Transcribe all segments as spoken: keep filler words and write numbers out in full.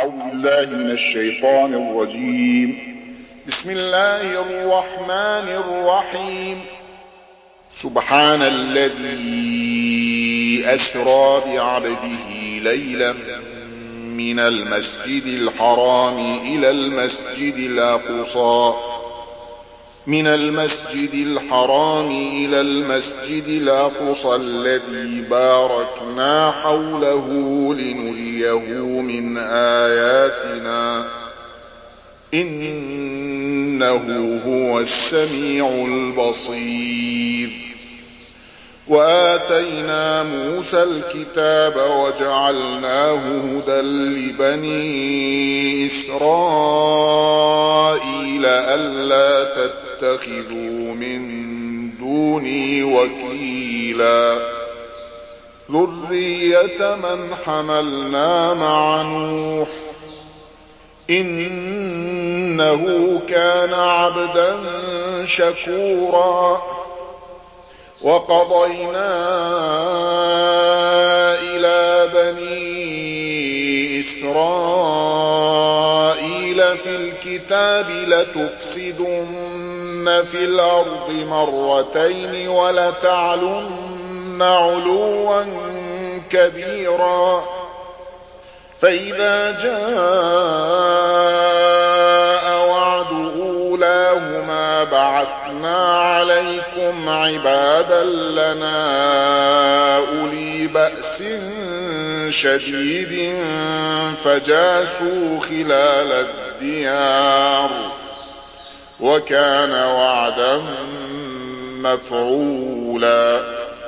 أعوذ بالله من الشيطان الرجيم. بسم الله الرحمن الرحيم. سبحان الذي أسرى بعبده ليلا من المسجد الحرام إلى المسجد الأقصى من المسجد الحرام إلى المسجد الأقصى الذي باركنا حوله لنريه من آياتنا إنه هو السميع البصير. وآتينا موسى الكتاب وجعلناه هدى لبني إسرائيل ألا تتخذوا من دوني وكيلا ذرية من حملنا مع نوح إنه كان عبدا شكورا. وقضينا إلى بني إسرائيل في الكتاب لتفسدن في الأرض مرتين ولتعلن علوا كبيرا. فإذا جاء وعد أولاهما بعثنا عليكم عبادا لنا أولي بأس شديد فجاسوا خلال الديار وكان وعدا مفعولا.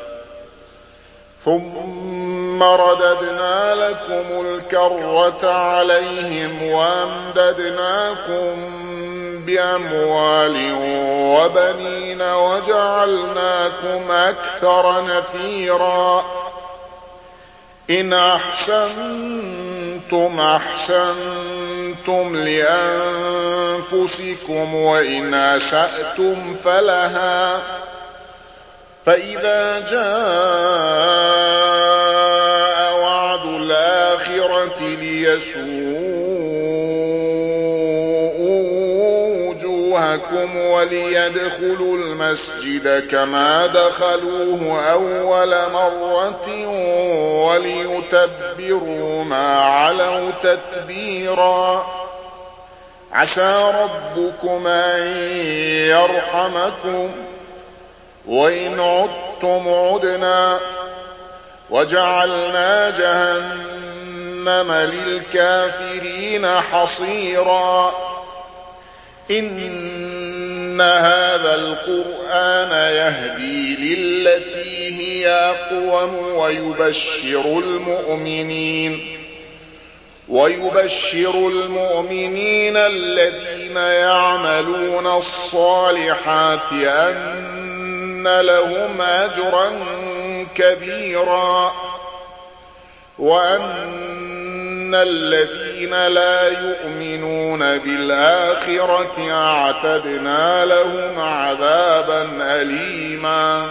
ثم رددنا لكم الكرة عليهم وأمددناكم بأموال وبنين وجعلناكم أكثر نفيرا. إن أحسنتم أحسنتم لأنفسكم وإن أسأتم فلها. فإذا جاء وعد الآخرة ليسوءوا وجوهكم وليدخلوا المسجد كما دخلوه أول مرة وليتبروا ما علوا تتبيرا. عسى ربكم أن يرحمكم وإن عدتم عدنا وجعلنا جهنم للكافرين حصيرا. إن هذا القرآن يهدي للتي هي أقوم ويبشر المؤمنين ويبشر المؤمنين الذين يعملون الصالحات أن لهم أجرا كبيرا وأن الذين لا يؤمنون بالآخرة أعتدنا لهم عذابا أليما.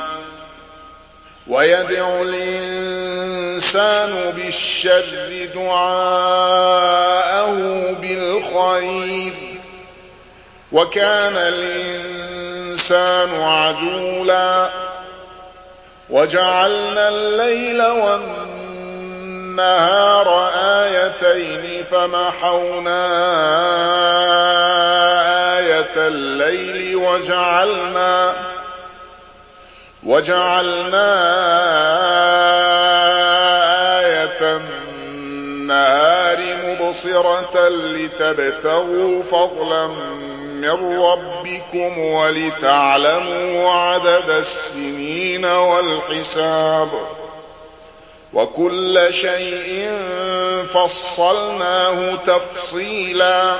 ويدعو الإنسان بالشر دعاءه بالخير وكان الإنسان عجولا. وجعلنا الليل والنهار آيتين فمحونا آية الليل وجعلنا وجعلنا آية النهار مبصرة لتبتغوا فضلا من ربكم ولتعلموا عدد السنين والحساب وكل شيء فصلناه تفصيلا.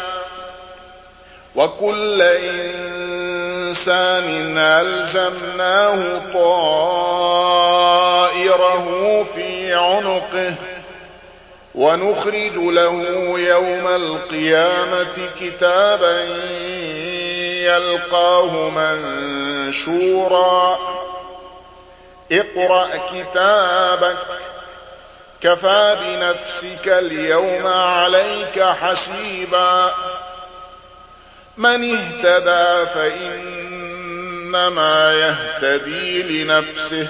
وكل إنسان ألزمناه طائره في عنقه ونخرج له يوم القيامة كتابا يلقاه منشورا. اقرأ كتابك كفى بنفسك اليوم عليك حسيبا من اهتدى فإنما يهتدي لنفسه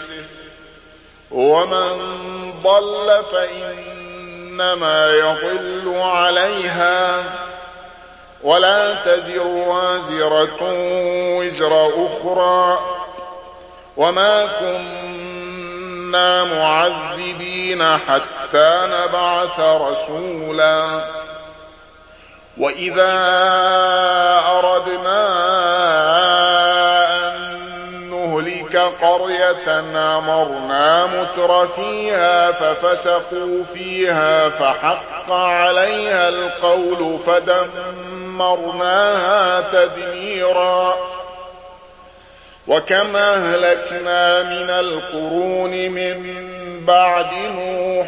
ومن ضل فإنما يضل عليها ولا تزر وازرة وزر أخرى وما كنا معذبين حتى نبعث رسولا وإذا أردنا أن نهلك قرية أمرنا متر فيها ففسقوا فيها فحق عليها القول فدمرناها تدميرا وكم أهلكنا من القرون من بعد نوح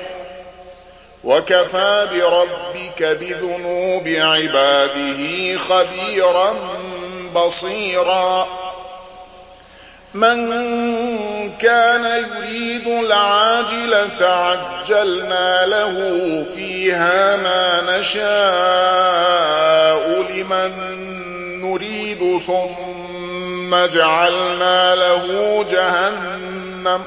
وكفى بربك بذنوب عباده خبيرا بصيرا من كان يريد العاجلة عجلنا له فيها ما نشاء لمن نريد ثم جعلنا له جهنم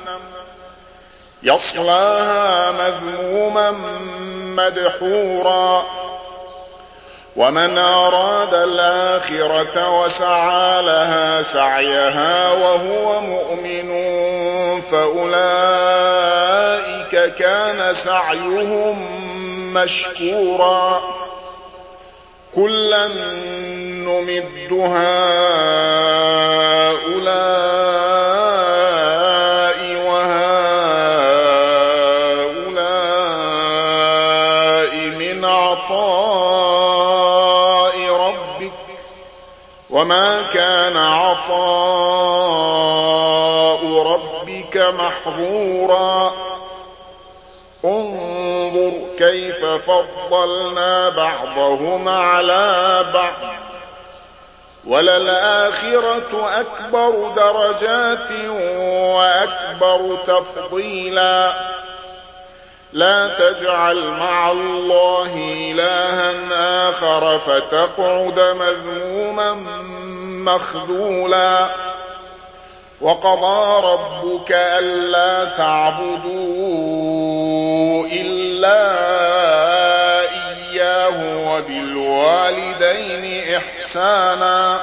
يصلاها مذموما مدحورا ومن أراد الآخرة وسعى لها سعيها وهو مؤمن فأولئك كان سعيهم مشكورا كلا نمد هؤلاء وهؤلاء من عطاء ربك وما كان عطاء ربك محظورا انظر كيف فضلنا بعضهم على بعض وللآخرة أكبر درجات وأكبر تفضيلا لا تجعل مع الله إلها آخر فتقعد مذموما مخذولا وقضى ربك ألا تعبدوا إلا إياه وبالوالدين إحسانا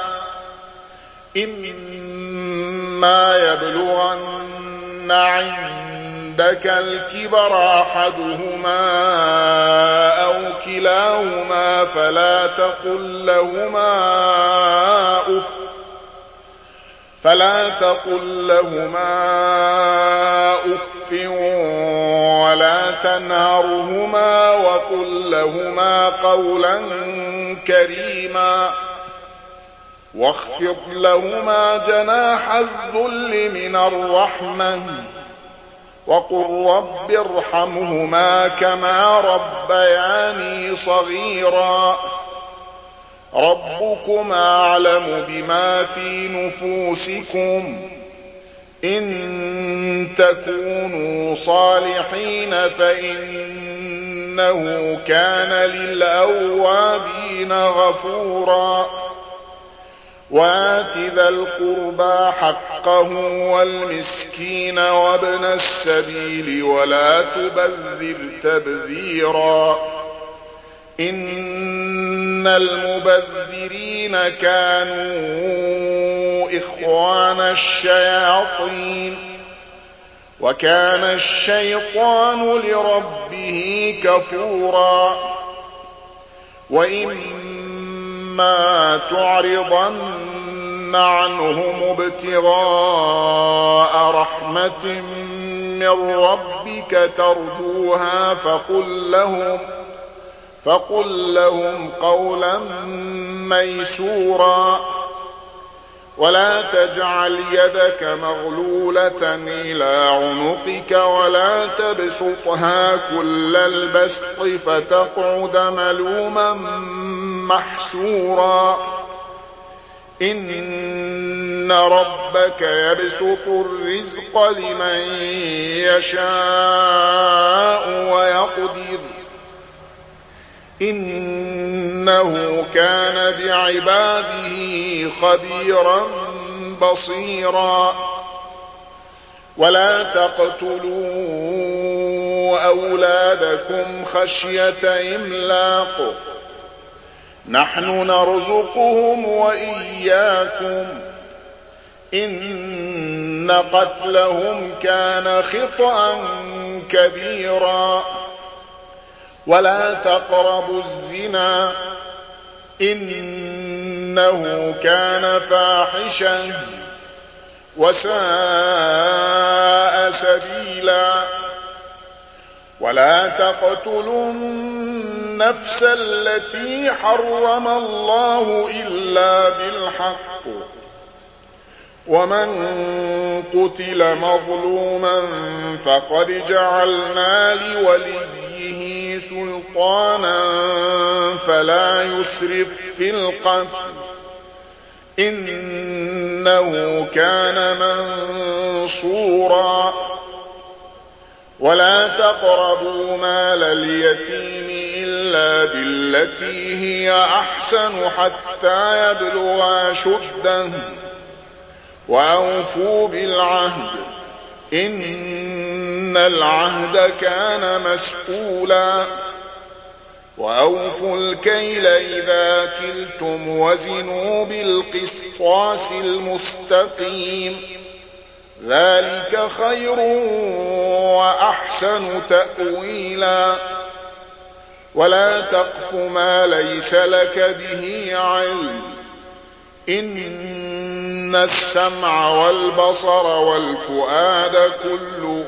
إما يبلغن عندك الكبر أحدهما أو كلاهما فلا تقل لهما أف فلا تقل لهما أف ولا تنهرهما وقل لهما قولا كريما واخفض لهما جناح الذل من الرحمة وقل رب ارحمهما كما ربياني صغيرا ربكم أعلم بما في نفوسكم إن تكونوا صالحين فإنه كان للأوابين غفورا وآت ذا القربى حقه والمسكين وابن السبيل ولا تبذر تبذيرا إن المبذرين كانوا إخوان الشياطين وكان الشيطان لربه كفورا وإما تعرضن عنهم ابتغاء رحمة من ربك ترجوها فقل لهم فقل لهم قولا ميسورا ولا تجعل يدك مغلولة إلى عنقك ولا تبسطها كل البسط فتقعد ملوما محسورا إن إن ربك يبسط الرزق لمن يشاء ويقدر إنه كان بعباده خبيرا بصيرا ولا تقتلوا أولادكم خشية إملاق نحن نرزقهم وإياكم إن قتلهم كان خطأ كبيرا ولا تقربوا الزنا إنه كان فاحشا وساء سبيلا ولا تقتلوا النفس التي حرم الله إلا بالحق ومن قتل مظلوما فقد جعلنا لوليه سلطانا فلا يسرف في القتل إنه كان منصورا ولا تقربوا مال اليتيم إلا بالتي هي أحسن حتى يبلغ أشده وأوفوا بالعهد إن العهد كان مسؤولا وأوفوا الكيل إذا كلتم وزنوا بالقسطاس المستقيم ذلك خير وأحسن تأويلا ولا تقف ما ليس لك به علم إن السمع والبصر والفؤاد كل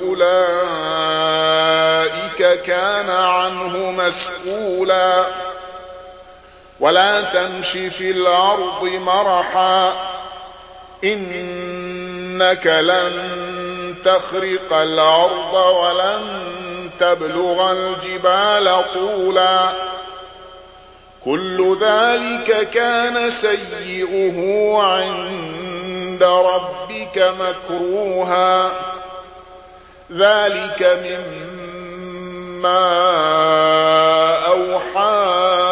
أولئك كان عنه مسؤولا ولا تمش في الأرض مرحا إنك لن تخرق الأرض ولن تبلغ الجبال طولا كل ذلك كان سيئه عند ربك مكروها ذلك مما أوحى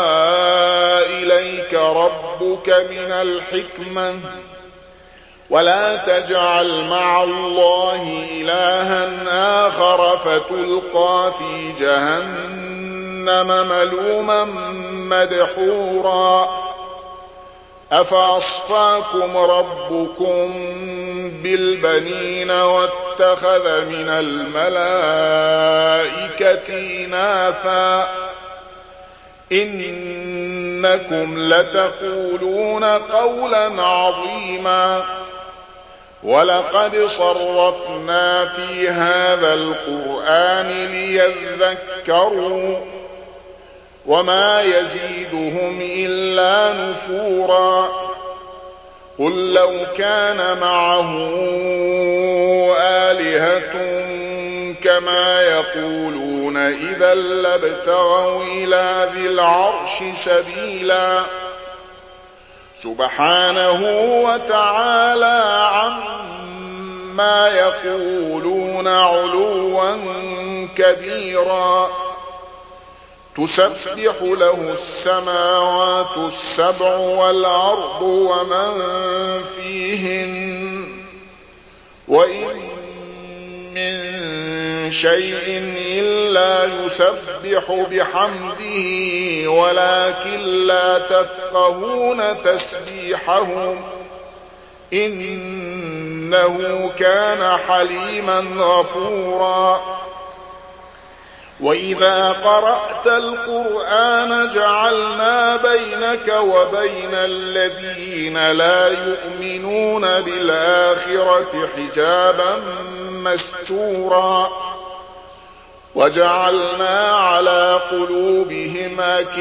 إليك ربك من الحكمة ولا تجعل مع الله إلها آخر فتلقى في جهنم ملوما مدحورا أفأصفاكم ربكم بالبنين واتخذ من الملائكة إناثا إنكم لتقولون قولا عظيما ولقد صرفنا في هذا القرآن ليذكروا وما يزيدهم إلا نفورا قل لو كان معه آلهة كما يقولون إذا لابتغوا إلى ذي العرش سبيلا سبحانه وتعالى عما يقولون علوا كبيرا تسبح له السماوات السبع والأرض ومن فيهن وإن من شيء إلا يسبح بحمده ولكن لا تفقهون تسبيحهم إنه كان حليما غفورا وإذا قرأت القرآن جعلنا بينك وبين الذين لا يؤمنون بالآخرة حجابا مستورا وجعلنا على قلوبهم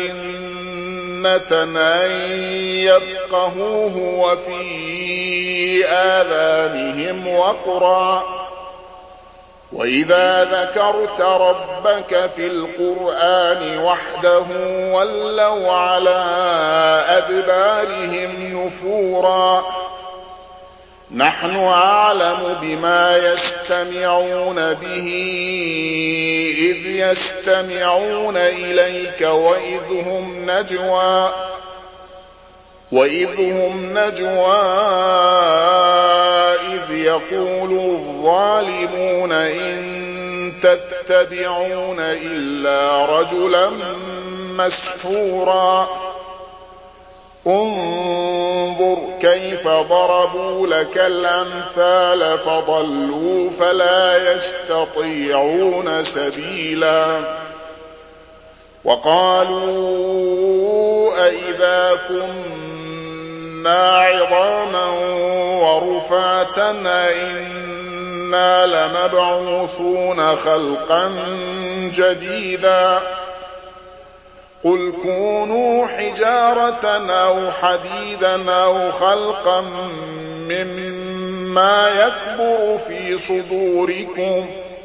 أكنة أن يفقهوه وفي آذانهم وقرا وإذا ذكرت ربك في القرآن وحده ولوا على أدبارهم نفورا نحن أعلم بما يستمعون به إذ يستمعون إليك وإذ هم نجوى وإذ هم نجوى إذ يقول الظالمون إن تتبعون إلا رجلا مسحورا انظر كيف ضربوا لك الأمثال فضلوا فلا يستطيعون سبيلا وقالوا أئذا كنا عظاما ورفاتا إنا لمبعوثون خلقا جديدا قل كونوا حجارة أو حديدا أو خلقا مما يكبر في صدوركم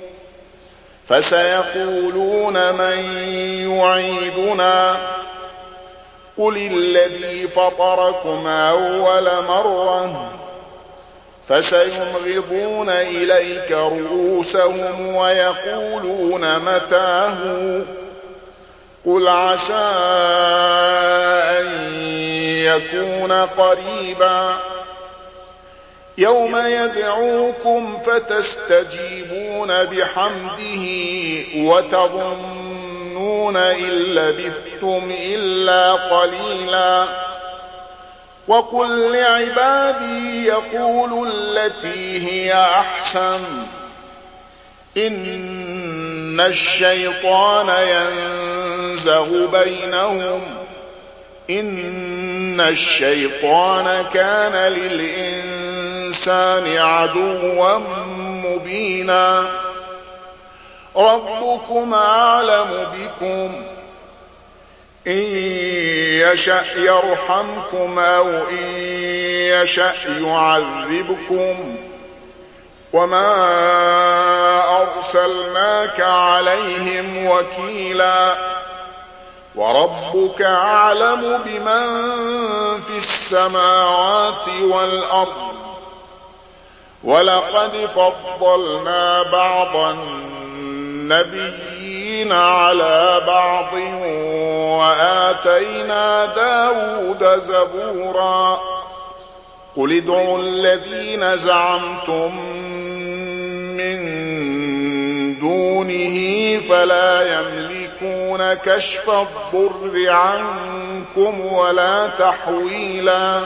فسيقولون من يعيدنا قل الذي فطركم أول مرة فسينغضون إليك رؤوسهم ويقولون متاه قل عسى أن يكون قريبا يوم يدعوكم فتستجيبون بحمده وتظنون إن لبثتم إلا قليلا وقل لعبادي يقولوا التي هي أحسن إن الشيطان ينزغ بينهم إن الشيطان كان للإنسان عدوا مبينا ربكم أعلم بكم إن يشأ يرحمكم أو إن يشأ يعذبكم وما أرسلناك عليهم وكيلا وربك أعلم بمن في السماوات والأرض ولقد فضلنا بعض النبيين على بعض وآتينا داود زبورا قل ادعوا الذين زعمتم من دونه فلا يملكون كشف الضر عنكم ولا تحويلا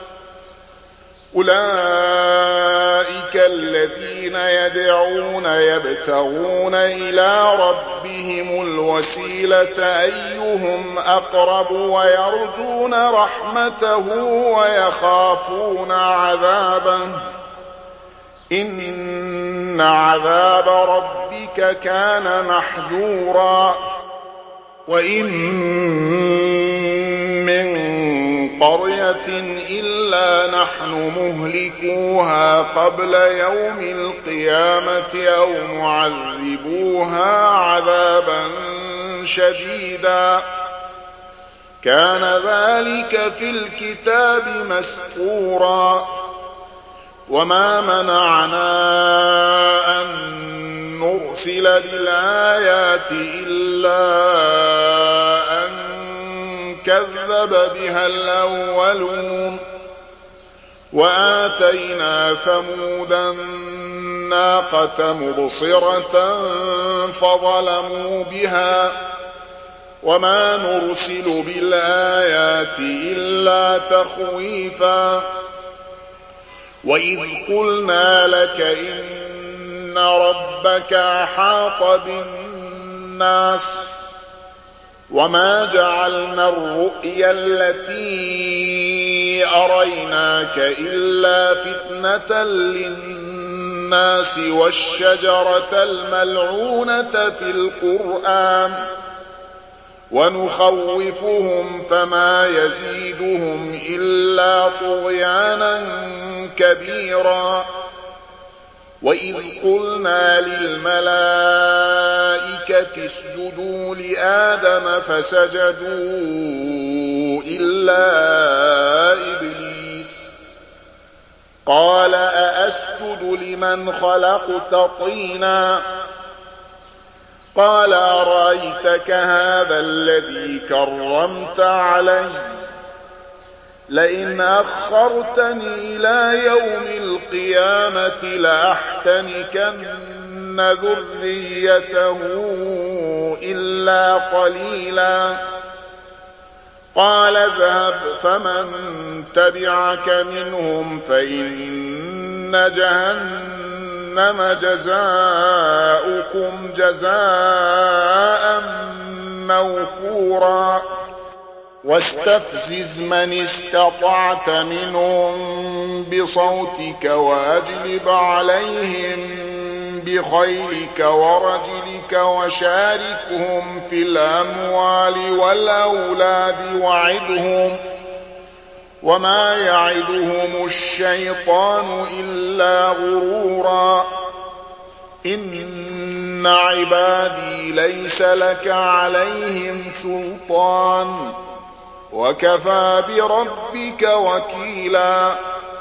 أولئك الذين يدعون يبتغون إلى ربهم الوسيلة أيهم أقرب ويرجون رحمته ويخافون عذابه إن عذاب ربك كان محذورا وإن من قرية إلا نحن مهلكوها قبل يوم القيامة أو معذبوها عذابا شديدا كان ذلك في الكتاب مسطورا وما منعنا أن نرسل بالآيات إلا أن كذب بها الأولون وآتينا ثمود الناقة مبصرة فظلموا بها وما نرسل بالآيات إلا تخويفا وإذ قلنا لك إن ربك أحاط بالناس وما جعلنا الرؤيا التي أريناك إلا فتنة للناس والشجرة الملعونة في القرآن ونخوفهم فما يزيدهم إلا طغيانا كبيرا وإذ قلنا للملائكة اسجدوا لآدم فسجدوا إلا إبليس قال أأسجد لمن خلقت طينا قال أرأيتك هذا الذي كرمت علي لئن أخرتني إلى يوم القيامة لأحتنكن ذريته إلا قليلا قال اذهب فمن تبعك منهم فإن جهنم جزاؤكم جزاء موفورا واستفزز من استطعت منهم بصوتك وأجلب عليهم بخيلك ورجلك وشاركهم في الأموال والأولاد وعدهم وما يعدهم الشيطان إلا غرورا إن عبادي ليس لك عليهم سلطان وكفى بربك وكيلا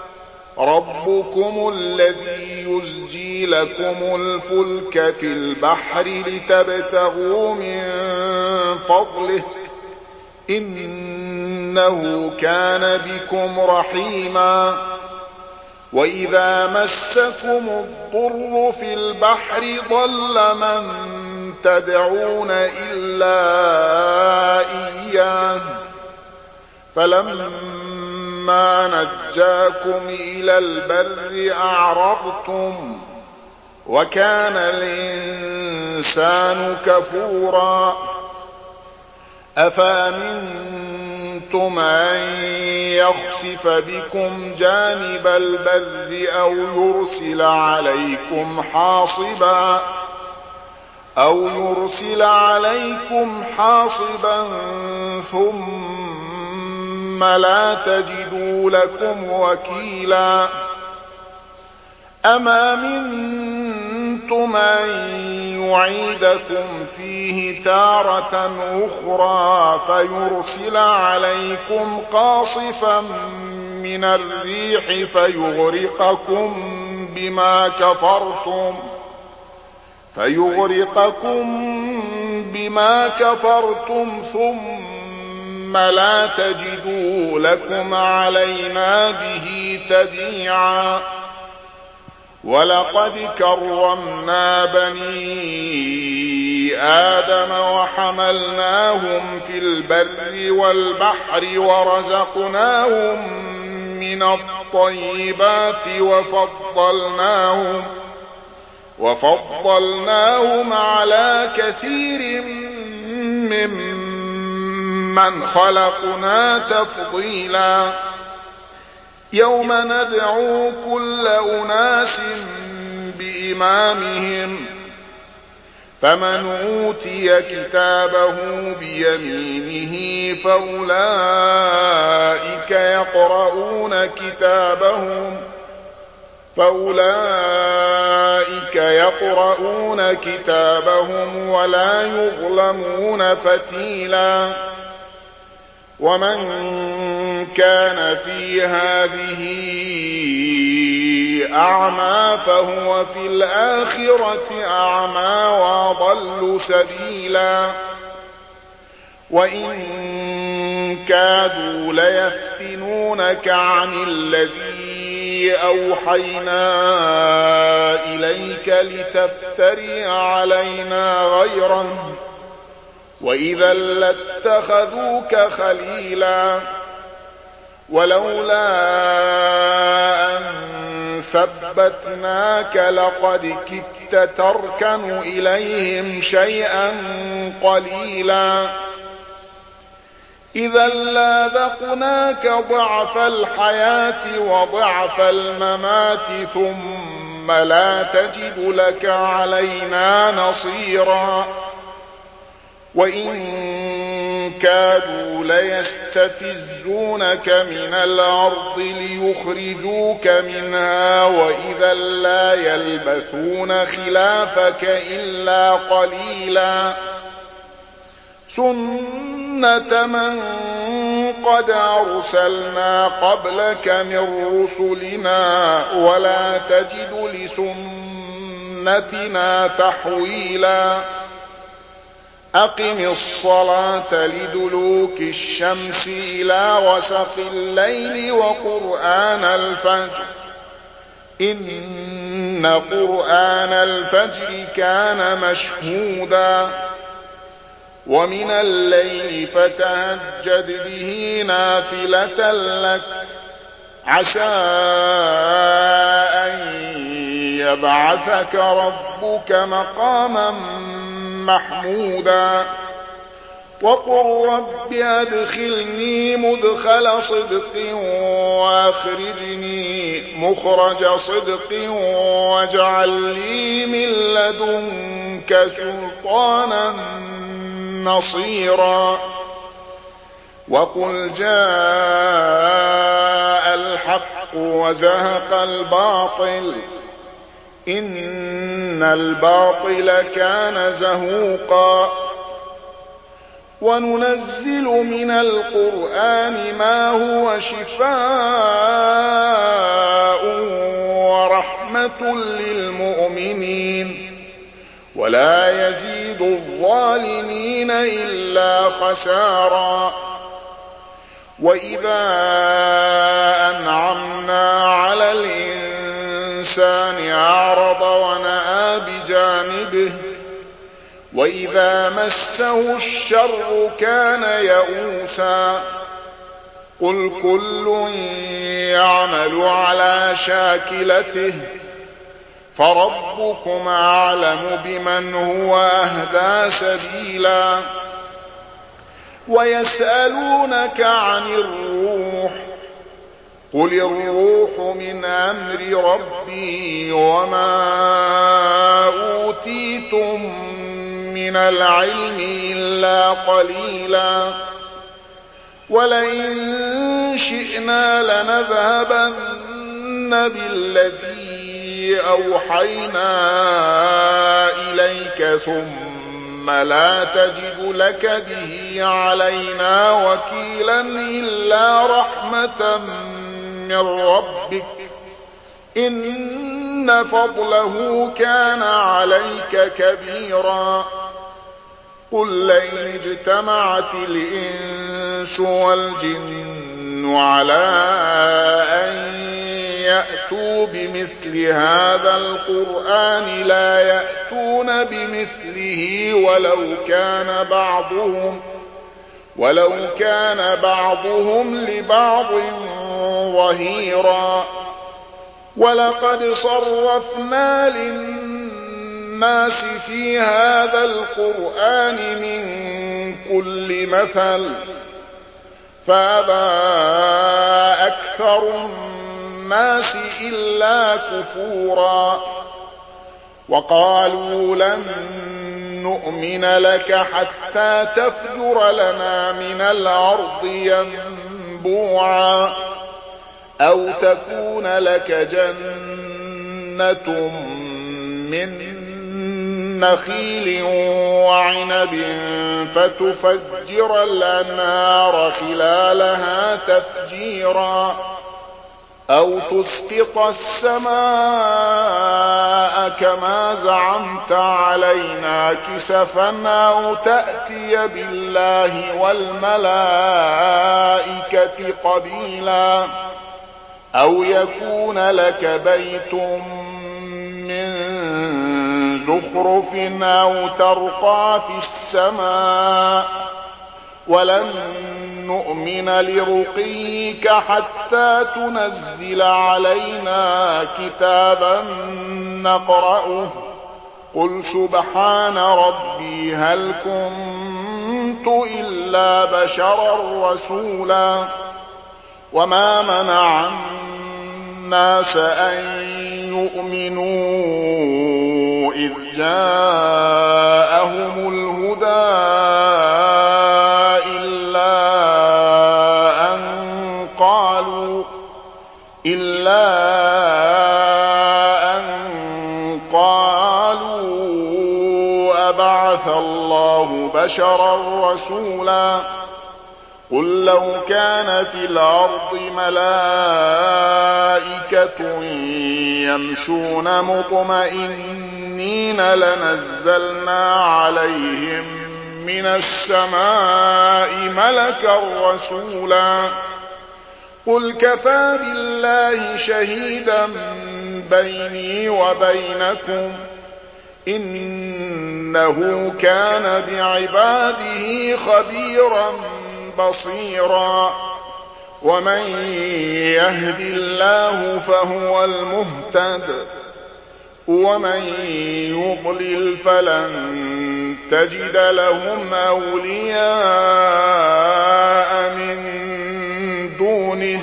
ربكم الذي يزجي لكم الفلك في البحر لتبتغوا من فضله إنه كان بكم رحيما وإذا مسكم الضر في البحر ضل من تدعون إلا إياه فلما نجاكم إلى البر أعرضتم وكان الإنسان كفورا أفأمنتم أن يخسف بكم جانب البر أو يرسل عليكم حاصبا أو يرسل عليكم حاصبا ثم لا تجدوا لكم وكيلا أما منتم أن يعيدكم فيه تارة أخرى فيرسل عليكم قاصفا من الريح فيغرقكم بما كفرتم فيغرقكم بما كفرتم ثم لا تجدوا لكم علينا به تبيعا ولقد كرمنا بني آدم وحملناهم في البر والبحر ورزقناهم من الطيبات وفضلناهم وفضلناهم على كثير ممن خلقنا تفضيلا يوم ندعو كل أناس بإمامهم فمن أوتي كتابه بيمينه فأولئك يقرؤون كتابهم فأولئك يقرؤون كتابهم ولا يظلمون فتيلا ومن كان في هذه أعمى فهو في الآخرة أعمى وأضل سبيلا وإن كادوا ليفتنونك عن الذي أوحينا إليك لتفتري علينا غيره وإذا لاتخذوك خليلا ولولا أن ثبتناك لقد كدت تركن إليهم شيئا قليلا إذا لاذقناك ضعف الحياة وضعف الممات ثم لا تجد لك علينا نصيرا وإن كادوا ليستفزونك من الأرض ليخرجوك منها وإذا لا يلبثون خلافك إلا قليلا سنة من قد أرسلنا قبلك من رسلنا ولا تجد لسنتنا تحويلا أقم الصلاة لدلوك الشمس إلى غسق الليل وقرآن الفجر إن قرآن الفجر كان مشهودا ومن الليل فتهجد به نافلة لك عسى أن يبعثك ربك مقاما محمودا وقل رب أدخلني مدخل صدق وأخرجني مخرج صدق واجعل لي من لدنك سلطانا نصيرا وقل جاء الحق وزهق الباطل إن الباطل كان زهوقا وننزل من القرآن ما هو شفاء ورحمة للمؤمنين ولا يزيد الظالمين إلا خسارا وإذا أنعمنا على الإنسان أعرض ونأى بجانبه وإذا مسه الشر كان يئوسا قل كل يعمل على شاكلته فربكم أعلم بمن هو أهدى سبيلا ويسألونك عن الروح قل الروح من أمر ربي وما أوتيتم من العلم إلا قليلا ولئن شئنا لنذهبن بالذي أوحينا إليك ثم لا تجد لك به علينا وكيلا إلا رحمة من ربك إن فضله كان عليك كبيرا قل لئن اجتمعت الإنس والجن على أن يأتوا بمثل هذا القرآن لا يأتون بمثله ولو كان بعضهم ولو كان بعضهم لبعض ظهيرا ولقد صرفنا للناس في هذا القرآن من كل مثل فأبى أكثر الناس إلا كفورا وقالوا لن نؤمن لك حتى تفجر لنا من الأرض ينبوعا أو تكون لك جنة من نخيل وعنب فتفجر الأنهار خلالها تفجيرا أو تسقط السماء كما زعمت علينا كسفا أو تأتي بالله والملائكة قبيلا أو يكون لك بيت من زخرف أو ترقى في السماء ولن نؤمن لرقيك حتى تنزل علينا كتابا نقرأه قل سبحان ربي هل كنت إلا بشرا رسولا وما منع الناس أن يؤمنوا إذ جاءهم الهدى إلا أن قالوا إلا أن قالوا أبعث الله بشرا رسولا قل لو كان في الأرض ملائكة يمشون مطمئنين لنزلنا عليهم من السماء ملكا رسولا قل كفى بالله شهيدا بيني وبينكم إنه كان بعباده خبيرا بصيرا ومن يهد الله فهو المهتد ومن يضلل فلن تجد لهم أولياء من دونه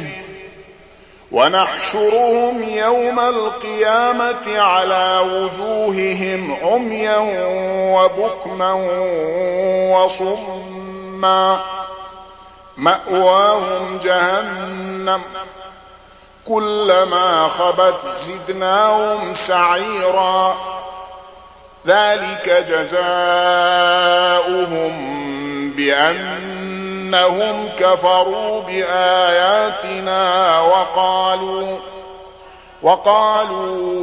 ونحشرهم يوم القيامة على وجوههم عميا وبكما وصما مأواهم جهنم كلما خبت زدناهم سعيرا ذلك جزاؤهم بأنهم كفروا بآياتنا وقالوا وقالوا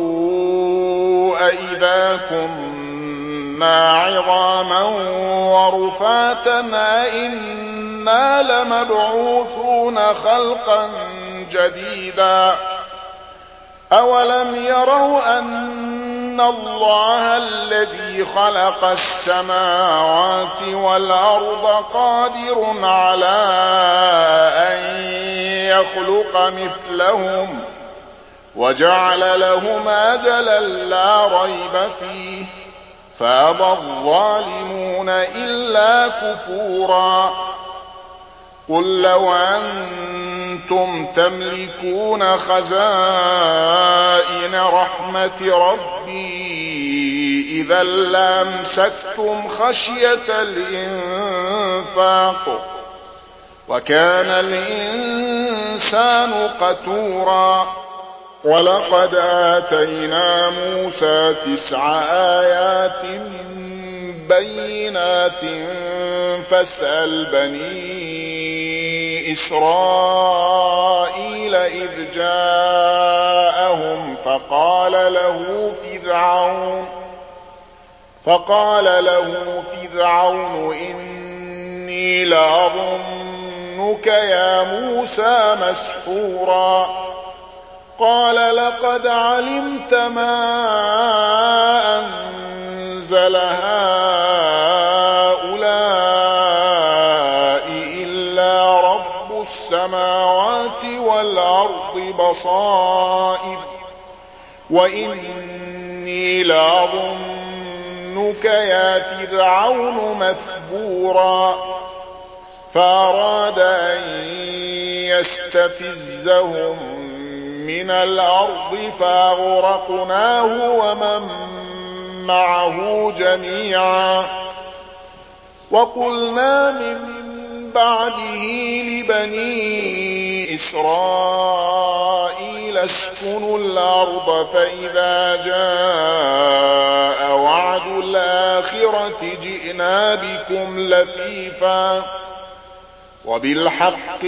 أئذا كنا عظاما ورفاتنا إنا لمبعوثون خلقا جديدا أولم يروا أن الله الذي خلق السماوات والأرض قادر على أن يخلق مثلهم وجعل لهم أجلا لا ريب فيه فأبى الظالمون إلا كفورا قل لو أنتم تملكون خزائن رحمة ربي إذا لامسكتم خشية الإنفاق وكان الإنسان قتورا ولقد آتينا موسى تسع آيات بينات فاسأل بني إسرائيل إذ جاءهم فقال له فرعون فقال له فرعون إني لأظنك يا موسى مسحورا قال لقد علمت ما أنزل هؤلاء إلا رب السماوات والأرض بصائر وإني لأظنك يا فرعون مثبورا فأراد أن يستفزهم من الأرض فأغرقناه ومن معه جميعا وقلنا من بعده لبني إسرائيل اسكنوا الأرض فإذا جاء وعد الآخرة جئنا بكم لفيفا وبالحق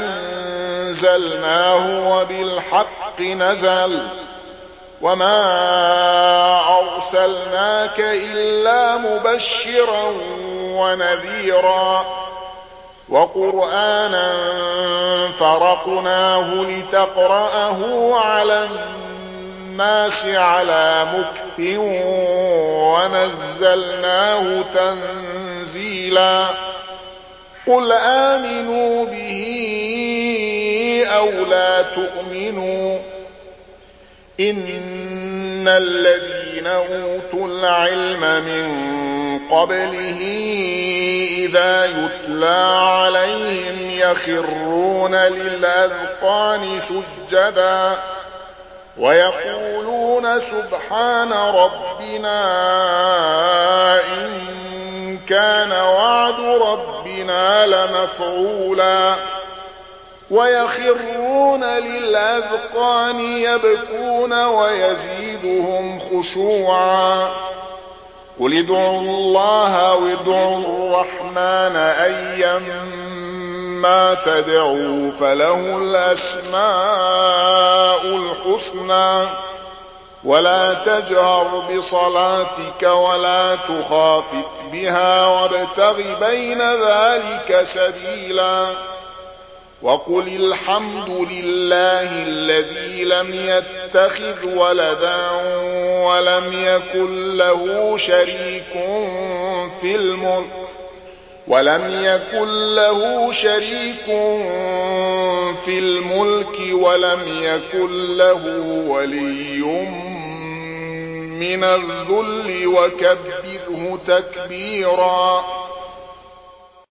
أنزلناه وبالحق نزل وما أرسلناك إلا مبشرا ونذيرا وقرآنا فرقناه لتقرأه على الناس على مكث ونزلناه تنزيلا قل آمنوا به أو لا تؤمنوا إن الذين أوتوا العلم من قبله إذا يتلى عليهم يخرون للأذقان سجدا ويقولون سبحان ربنا إن كان وعد ربنا لمفعولا ويخرون للأذقان يبكون ويزيدهم خشوعا قل ادعوا الله وادعوا الرحمن أيما ما تدعو فله الأسماء الحسنى ولا تجهر بصلاتك ولا تخافت بها وابتغ بين ذلك سبيلا وقل الحمد لله الذي لم يتخذ ولدا ولم يكن له شريك في الملك ولم يكن له شريك في الملك ولم يكن له ولي من الذل وكبره تكبيرا.